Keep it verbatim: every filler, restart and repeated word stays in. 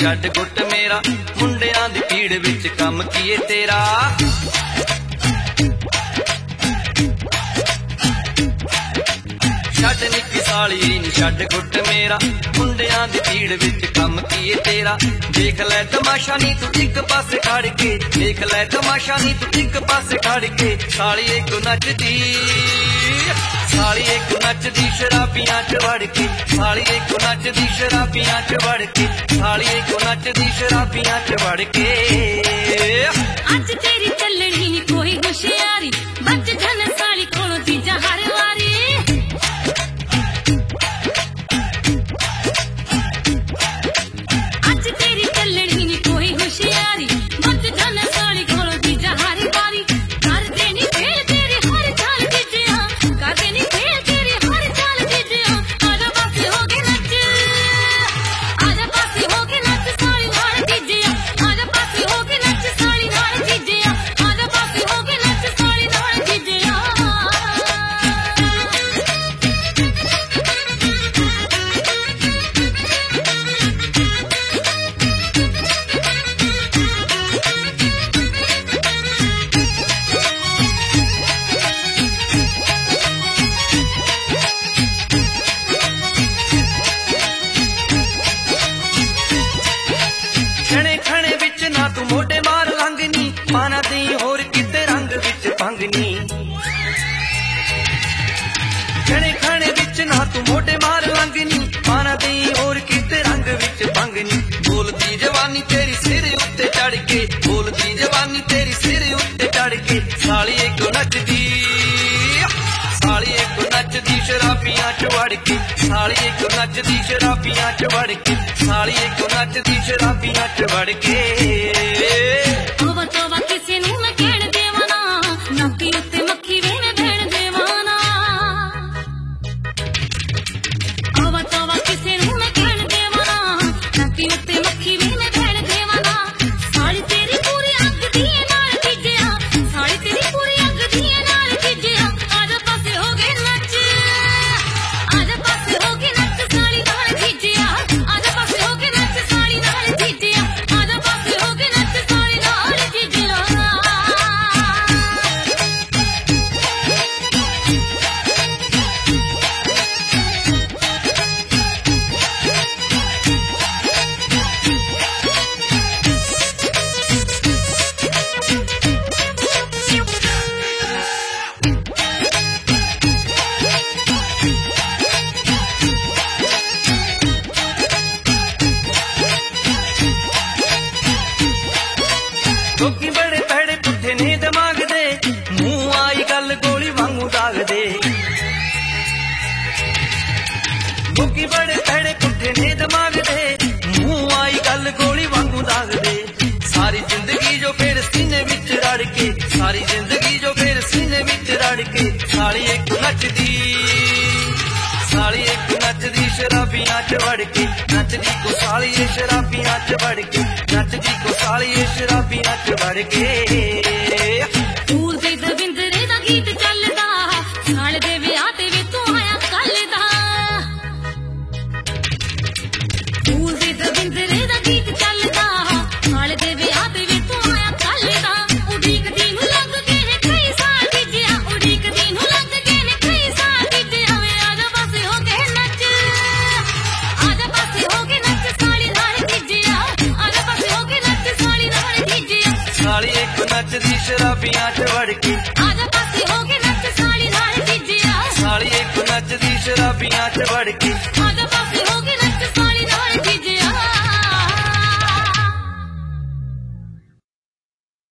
छड्ड गुट मेरा मुंडियां दी भीड़ विच कम कीए तेरा। छड्ड निक्की साली नी छड्ड गुट मेरा मुंडियां दी भीड़ विच कम कीए तेरा। देख लै तमाशा नी तू इक पासे खड़ के, देख लै तमाशा नी तू इक पासे खड़ के। साली एक नचदी साली एक नचदी शराबियां च वड़ के, साली एक नचदी शराबियां च वड़ के, साली एक नचदी शराबियां च वड़ के। अज तेरी चलनी कोई होशियारी बच जन साली कोलों चीजां हर वारी। अज तेरी चलनी कोई होशियारी बच जन साली कोलों चीजां हर वारी। कर देनी फेल तेरी हर चाल जिजिया, कर देनी फेल तेरी हर चाल जिजिया। आजा पासे हो के नच, आजा पासे हो के नच साली नाल जिजिया, आजा पासे हो के नच साली नाल जिजिया, आजा पासे हो के नच साली नाल जिजिया। खणे खणे विच ना तू मोढे मार लंघनी, पाना दी होर किते रंग विच भंगनी। खणे खणे विच ना तू मोढे मार लंघनी, पाना दी होर किते रंग विच भंगनी। बोलदी जवानी तेरी सिर उत्ते चढ़ के, बोलदी जवानी तेरी सिर उत्ते चढ़ के। साली एक नचदी साली एक नचदी शराबियां च वड़ के, साली एक नचदी शराबियां च वड़ के, साली एक नचदी शराबियां च वड़ के। तोबा तोबा किसे नूं मैं कहण देवां ना, नक्की उत्ते मक्खी वे मैं भैण देवां ना। तोबा तोबा किसे नूं मैं कहण देवां ना, नक्की उत्ते मक्खी वे मैं भैण देवां ना। साली तेरी पूरी अग दी नाल जिजिया, साली तेरी पूरी अग दी नाल जिजिया। आजा पासे हो के नच, आजा पासे हो के नच साली नाल जिजिया, आजा पासे हो के नच साली नाल जिजिया, आजा पासे हो के नच साली नाल जिजिया। लोकी बड़े भैड़े पुट्ठे ने दिमाग दे, मूंह आई गल गोली वांगू दाग दे। लोकी बड़े भैड़े पुट्ठे ने दिमाग दे, मूंह आई गल गोली वांगू दाग दे। सारी जिंदगी जो फिर सीने विच रड़ के, सारी जिंदगी जो फिर सीने विच रड़ के। साली एक नचदी साली एक नचदी शराबियां च वड़ के, नचदी को साली ए शराबियां च वड़ के, नचदी को साली ए शराबियां च वड़ के। दूर दे दविंदरे दा गीत चलदा, साल दे विआह ते वे तू आया कल दा। दूर दे दविंदरे दा गीत चलदा, साल दे विआह ते वे तू आया कल दा। उड़ीक दी नूं लंघ के ने कई साल जिजिया, उड़ीक दी नूं लंघ के ने कई साल जिजिया। वे आजा पासे हो के नच, आजा पासे हो के नच साली नाल जिजिया, आजा पासे हो के नच साली नाल जिजिया। साली एक नचदी शराबियां च वड़ के, आजा पासे हो के नच साली नाल जिजिया, साली एक नचदी शराबियां च वड़ के। आजा